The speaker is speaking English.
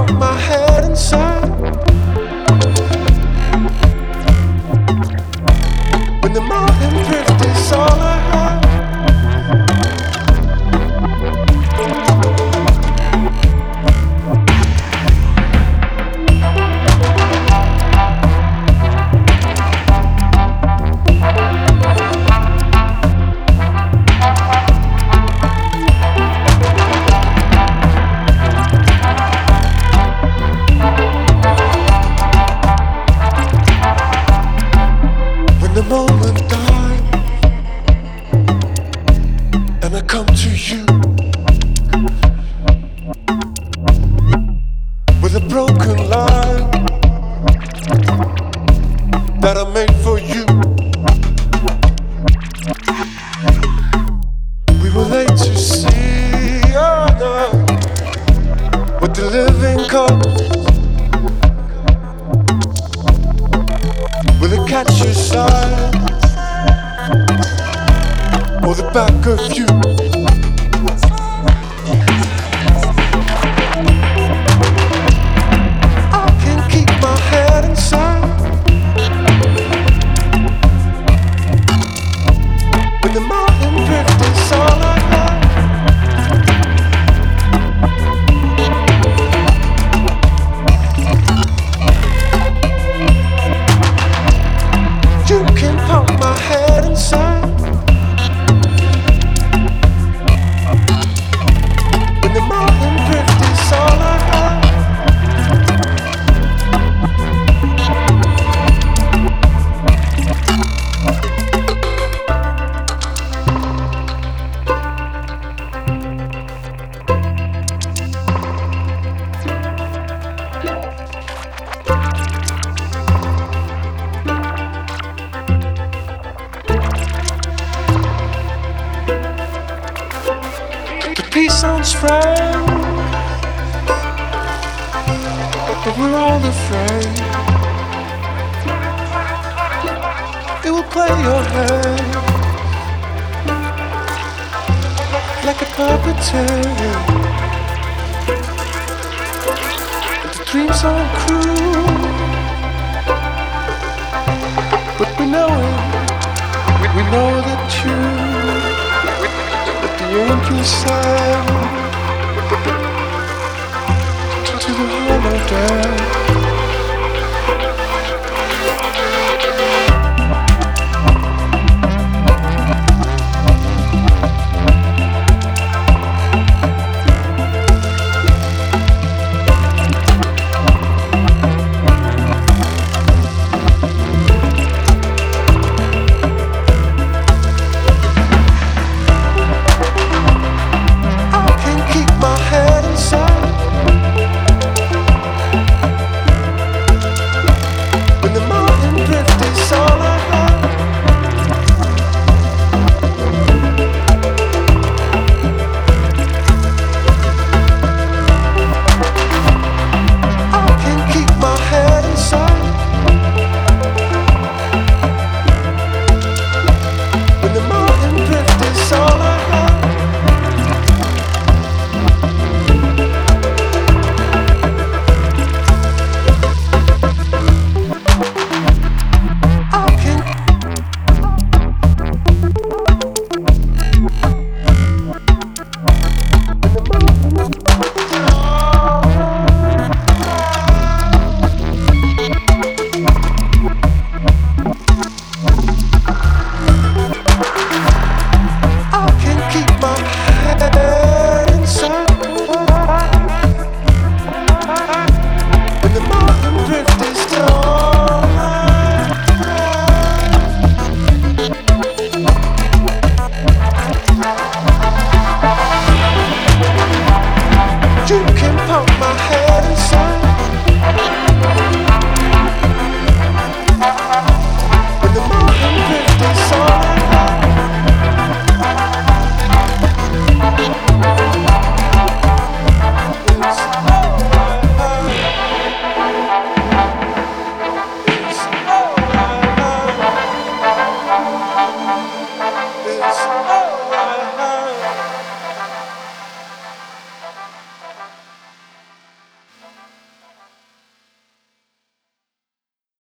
pop my head inside. When the mountain drift is all I have. When the moment dies and I come to you with a broken line that I made for you. We were late to see, oh no, what the living comes. Will it catch your side or the back of you? I can keep my head inside. When the mountain drift is all I have. You can pop my head inside. When the mountain drift is all I have. The peace sounds frank, but we're all afraid it will play your hand like a puppeteer. The dreams are cruel, but we know it. We know that you. The angel sang to the holodeck.